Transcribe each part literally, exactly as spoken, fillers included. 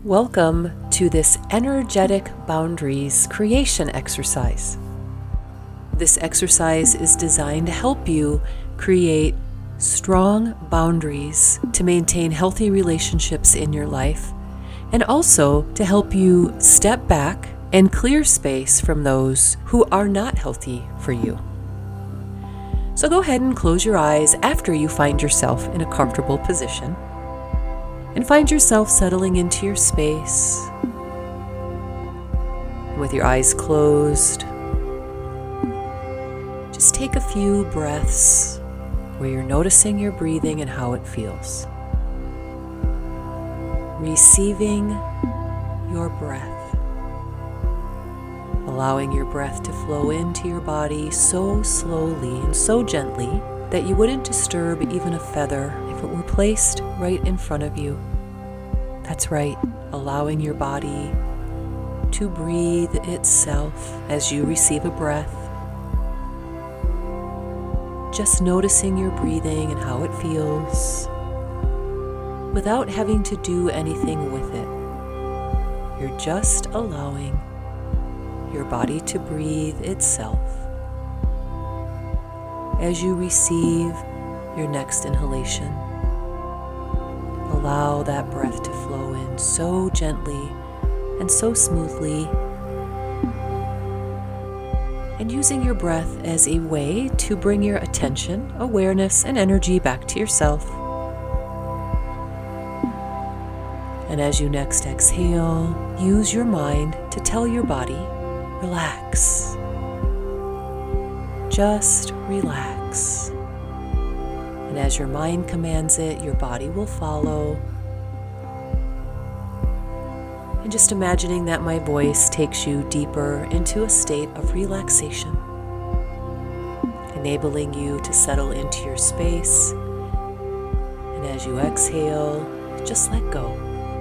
Welcome to this energetic boundaries creation exercise. This exercise is designed to help you create strong boundaries to maintain healthy relationships in your life, and also to help you step back and clear space from those who are not healthy for you. So go ahead and close your eyes after you find yourself in a comfortable position. And find yourself settling into your space. And with your eyes closed, just take a few breaths where you're noticing your breathing and how it feels. Receiving your breath. Allowing your breath to flow into your body so slowly and so gently that you wouldn't disturb even a feather if it were placed right in front of you. That's right, allowing your body to breathe itself as you receive a breath. Just noticing your breathing and how it feels without having to do anything with it. You're just allowing your body to breathe itself as you receive your next inhalation. Allow that breath to flow in so gently and so smoothly, and using your breath as a way to bring your attention, awareness, and energy back to yourself. And as you next exhale, use your mind to tell your body, relax. Just relax. And as your mind commands it, your body will follow. And just imagining that my voice takes you deeper into a state of relaxation, enabling you to settle into your space. And as you exhale, just let go.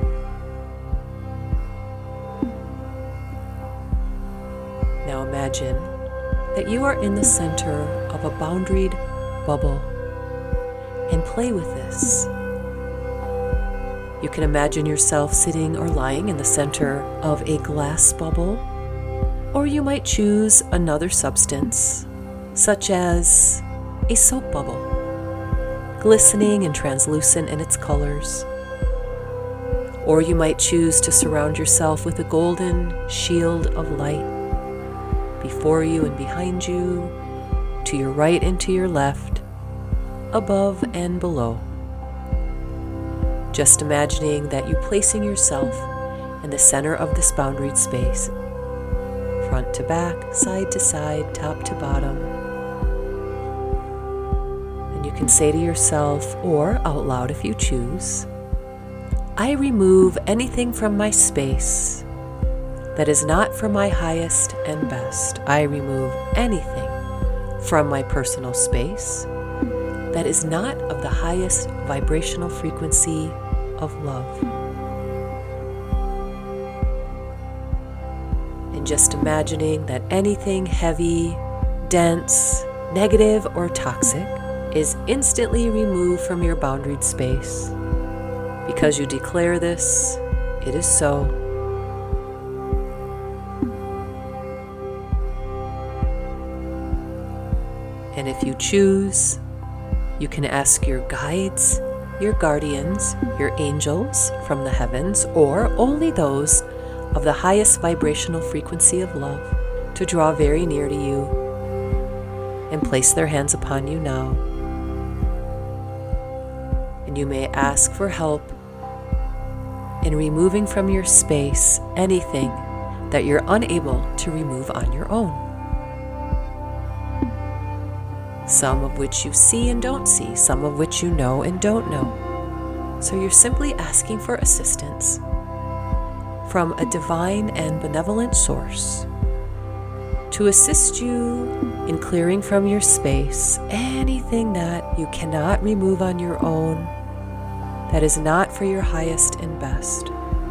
Now imagine that you are in the center of a boundaried bubble. And play with this. You can imagine yourself sitting or lying in the center of a glass bubble, or you might choose another substance, such as a soap bubble, glistening and translucent in its colors. Or you might choose to surround yourself with a golden shield of light before you and behind you, to your right and to your left, above and below. Just imagining that you placing yourself in the center of this boundaried space, front to back, side to side, top to bottom. And you can say to yourself, or out loud if you choose, I remove anything from my space that is not for my highest and best. I remove anything from my personal space that is not of the highest vibrational frequency of love. And just imagining that anything heavy, dense, negative, or toxic is instantly removed from your boundaried space. Because you declare this, it is so. And if you choose, you can ask your guides, your guardians, your angels from the heavens, or only those of the highest vibrational frequency of love to draw very near to you and place their hands upon you now. And you may ask for help in removing from your space anything that you're unable to remove on your own. Some of which you see and don't see, some of which you know and don't know. So you're simply asking for assistance from a divine and benevolent source to assist you in clearing from your space anything that you cannot remove on your own, that is not for your highest and best.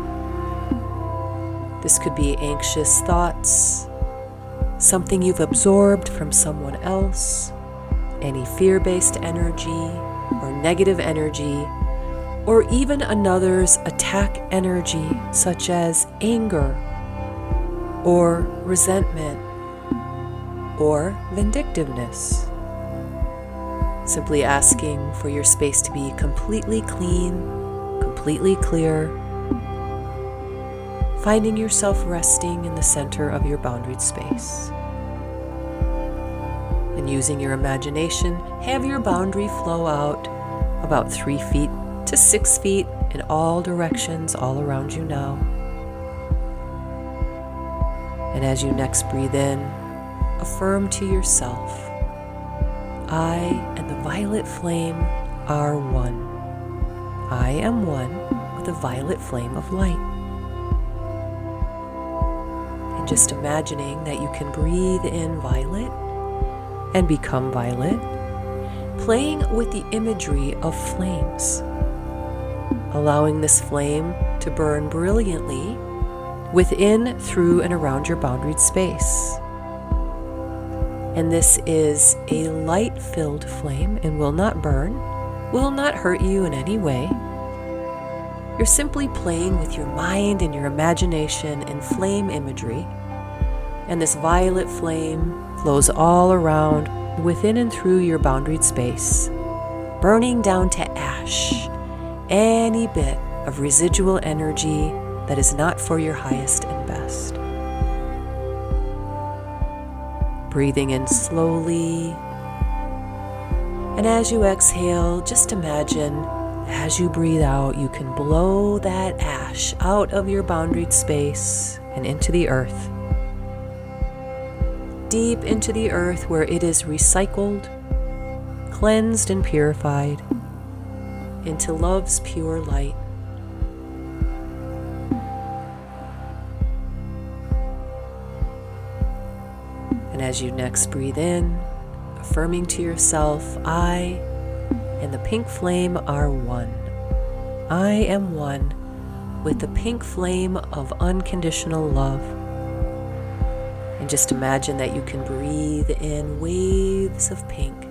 This could be anxious thoughts, something you've absorbed from someone else, any fear-based energy or negative energy, or even another's attack energy, such as anger or resentment or vindictiveness. Simply asking for your space to be completely clean, completely clear, finding yourself resting in the center of your boundaried space. And using your imagination, have your boundary flow out about three feet to six feet in all directions all around you now. And as you next breathe in, affirm to yourself, I and the violet flame are one. I am one with the violet flame of light. And just imagining that you can breathe in violet and become violet, playing with the imagery of flames, allowing this flame to burn brilliantly within, through, and around your boundaried space. And this is a light-filled flame and will not burn, will not hurt you in any way. You're simply playing with your mind and your imagination in flame imagery. And this violet flame flows all around, within and through your boundaried space, burning down to ash any bit of residual energy that is not for your highest and best. Breathing in slowly, and as you exhale, just imagine as you breathe out, you can blow that ash out of your boundaried space and into the earth. Deep into the earth where it is recycled, cleansed and purified into love's pure light. And as you next breathe in, affirming to yourself, I and the pink flame are one. I am one with the pink flame of unconditional love. And just imagine that you can breathe in waves of pink.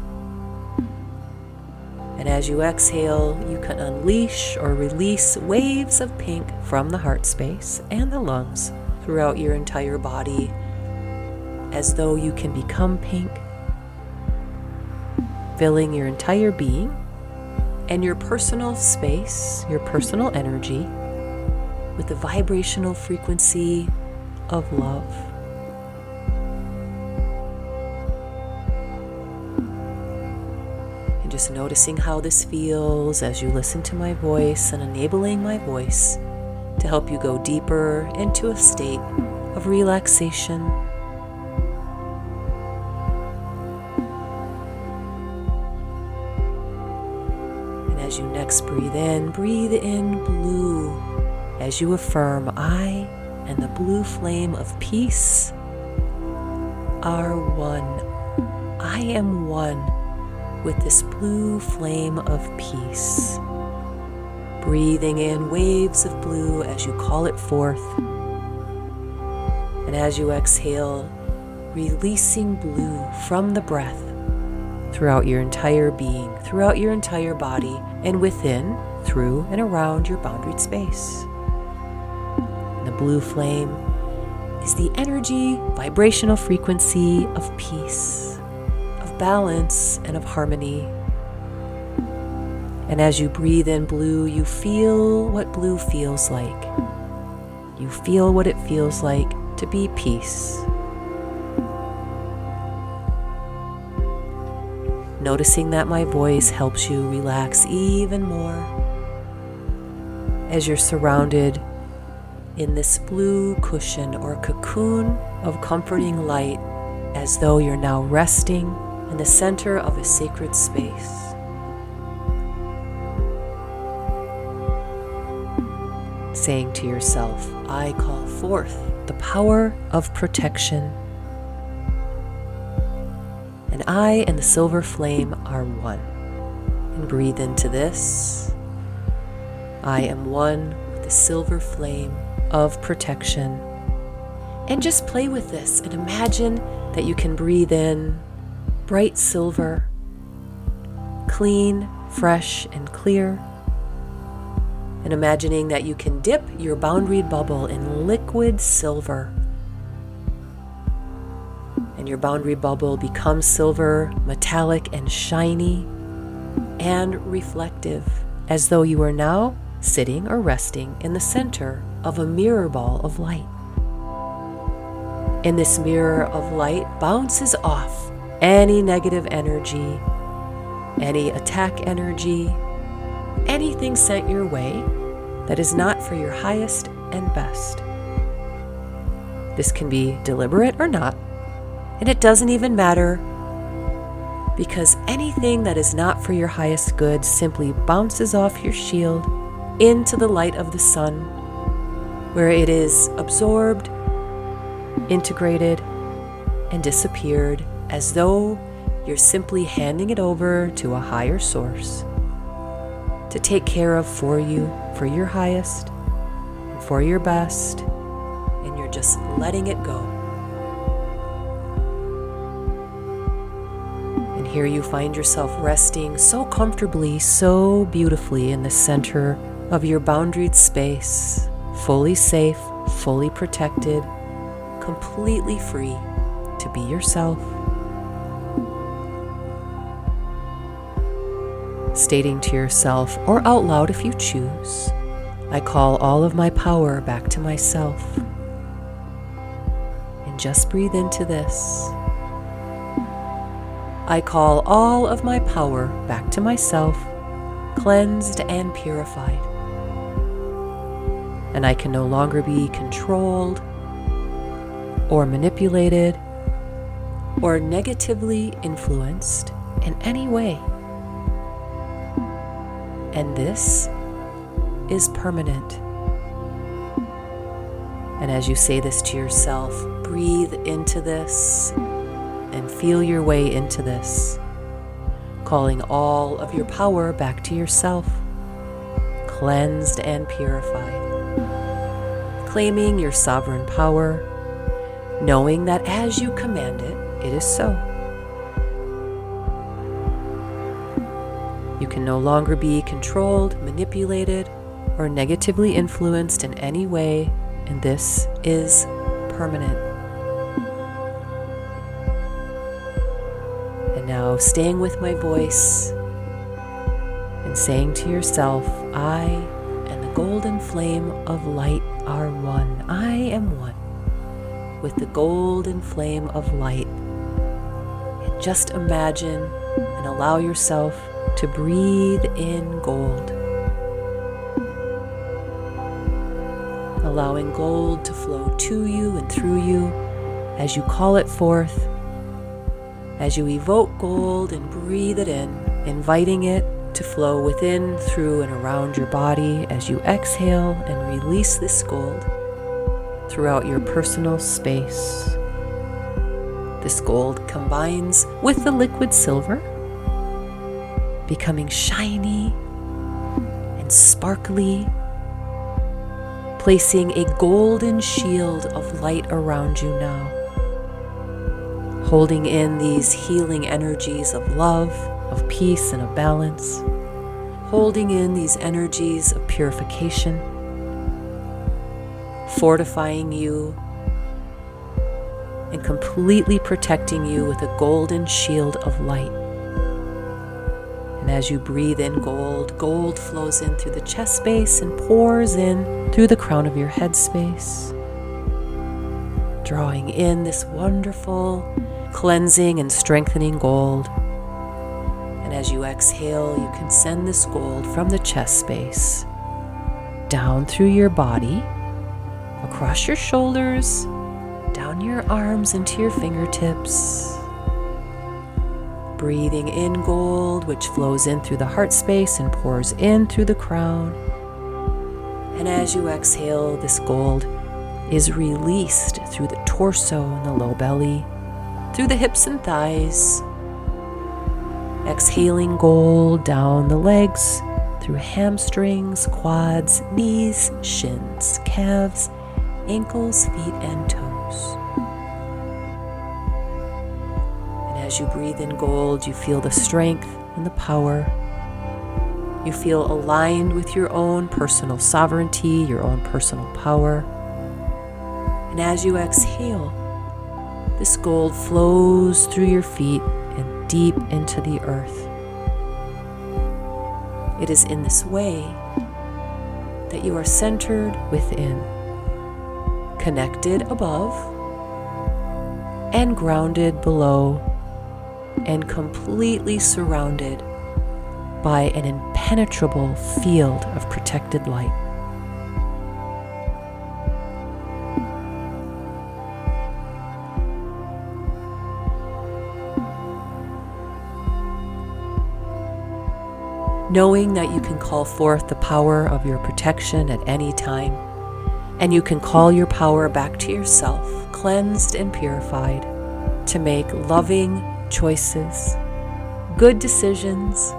And as you exhale, you can unleash or release waves of pink from the heart space and the lungs throughout your entire body, as though you can become pink, filling your entire being and your personal space, your personal energy, with the vibrational frequency of love. And just noticing how this feels as you listen to my voice and enabling my voice to help you go deeper into a state of relaxation. As you next breathe in, breathe in blue as you affirm, I and the blue flame of peace are one. I am one with this blue flame of peace. Breathing in waves of blue as you call it forth. And as you exhale, releasing blue from the breath throughout your entire being, throughout your entire body, and within, through, and around your boundaried space. And the blue flame is the energy, vibrational frequency of peace, of balance, and of harmony. And as you breathe in blue, you feel what blue feels like. You feel what it feels like to be peace. Noticing that my voice helps you relax even more as you're surrounded in this blue cushion or cocoon of comforting light, as though you're now resting in the center of a sacred space. Saying to yourself, I call forth the power of protection. And I and the silver flame are one. And breathe into this. I am one with the silver flame of protection. And just play with this and imagine that you can breathe in bright silver, clean, fresh, and clear, and imagining that you can dip your boundaried bubble in liquid silver. And your boundary bubble becomes silver, metallic and shiny and reflective, as though you are now sitting or resting in the center of a mirror ball of light. And this mirror of light bounces off any negative energy, any attack energy, anything sent your way that is not for your highest and best. This can be deliberate or not, and it doesn't even matter, because anything that is not for your highest good simply bounces off your shield into the light of the sun, where it is absorbed, integrated, and disappeared, as though you're simply handing it over to a higher source to take care of for you, for your highest, and for your best, and you're just letting it go. And here you find yourself resting so comfortably, so beautifully in the center of your boundaried space, fully safe, fully protected, completely free to be yourself. Stating to yourself, or out loud if you choose, I call all of my power back to myself. And just breathe into this. I call all of my power back to myself, cleansed and purified. And I can no longer be controlled or manipulated or negatively influenced in any way. And this is permanent. And as you say this to yourself, breathe into this and feel your way into this, calling all of your power back to yourself, cleansed and purified, claiming your sovereign power, knowing that as you command it, it is so. You can no longer be controlled, manipulated, or negatively influenced in any way, and this is permanent. And now, staying with my voice and saying to yourself, I and the golden flame of light are one. I am one with the golden flame of light. And just imagine and allow yourself to breathe in gold, allowing gold to flow to you and through you as you call it forth, as you evoke gold and breathe it in, inviting it to flow within, through, and around your body as you exhale and release this gold throughout your personal space. This gold combines with the liquid silver, becoming shiny and sparkly, placing a golden shield of light around you now, holding in these healing energies of love, of peace, and of balance, holding in these energies of purification, fortifying you, and completely protecting you with a golden shield of light. And as you breathe in gold, gold flows in through the chest space and pours in through the crown of your head space, drawing in this wonderful cleansing and strengthening gold. And as you exhale, you can send this gold from the chest space down through your body, across your shoulders, down your arms into your fingertips. Breathing in gold, which flows in through the heart space and pours in through the crown. And as you exhale, this gold is released through the torso and the low belly, through the hips and thighs. Exhaling gold down the legs, through hamstrings, quads, knees, shins, calves, ankles, feet, and toes. And as you breathe in gold, you feel the strength and the power You feel aligned with your own personal sovereignty, your own personal power. And as you exhale, this gold flows through your feet and deep into the earth. It is in this way that you are centered within, connected above, and grounded below, and completely surrounded by an impenetrable field of protected light. Knowing that you can call forth the power of your protection at any time, and you can call your power back to yourself, cleansed and purified, to make loving choices, good decisions,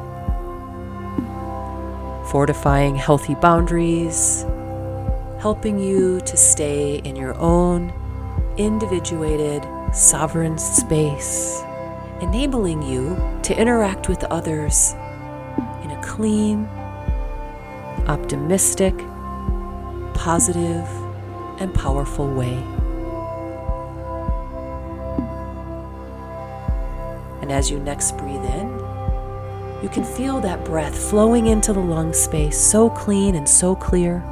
fortifying healthy boundaries, helping you to stay in your own individuated, sovereign space, enabling you to interact with others in a clean, optimistic, positive, and powerful way. And as you next breathe in, you can feel that breath flowing into the lung space, so clean and so clear.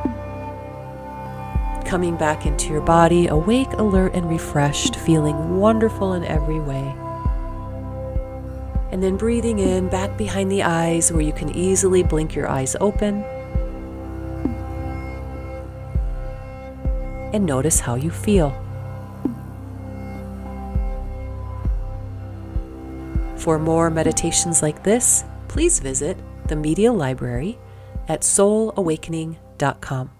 Coming back into your body, awake, alert, and refreshed, feeling wonderful in every way. And then breathing in back behind the eyes where you can easily blink your eyes open. And notice how you feel. For more meditations like this, please visit the Media Library at soul awakening dot com.